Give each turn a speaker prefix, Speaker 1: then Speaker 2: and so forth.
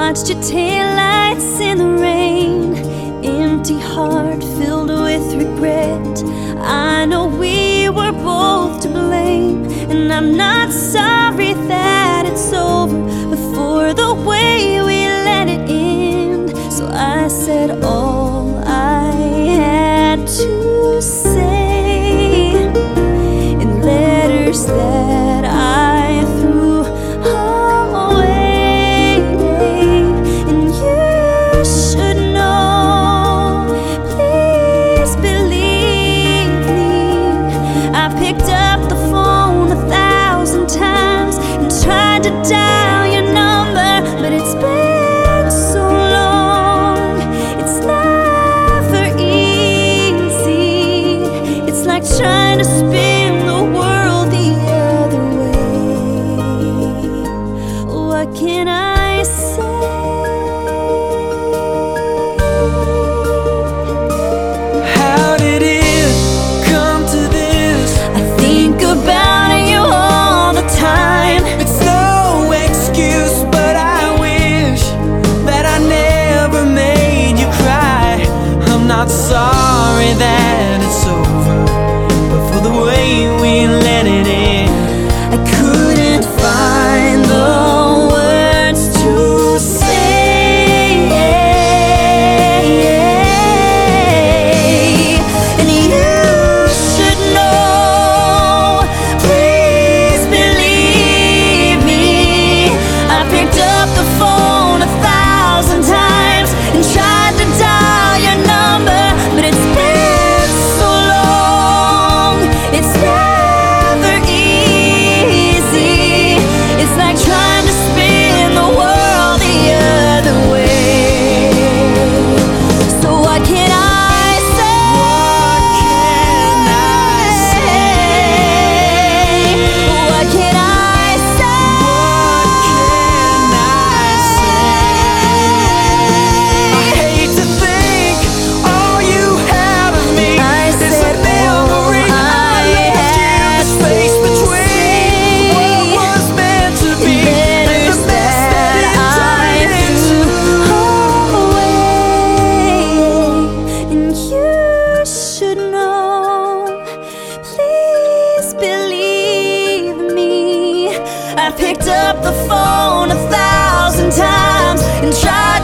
Speaker 1: watched your taillights in the rain, empty heart filled with regret. I know we were both to blame, and I'm not sorry that it's over, but for the way we let it end. So I said all I had to say in letters that I threw away. And you should know, please believe me, I picked up the phone 1,000 times and tried to dial your number, but it's been so long. It's never easy. It's like trying to spin the world the other way. What can I say?
Speaker 2: How did it come to this?
Speaker 1: I think about you all the time.
Speaker 2: It's no excuse, but I wish that I never made you cry. I'm not sorry that it's over, but for the way we let it in.
Speaker 1: I couldn't find the words to say, and you should know, please believe me, I picked up the phone 1,000 times and tried to dial your number, but it's been so long. It's never easy. It's like trying to spin the world the other way. So what can I say? What can I
Speaker 2: I hate to think all you had of me is a memory. I left you the space between what was meant to be and the mess that it turned into.
Speaker 1: And you should know, please believe me, I picked up the phone 1,000 times and tried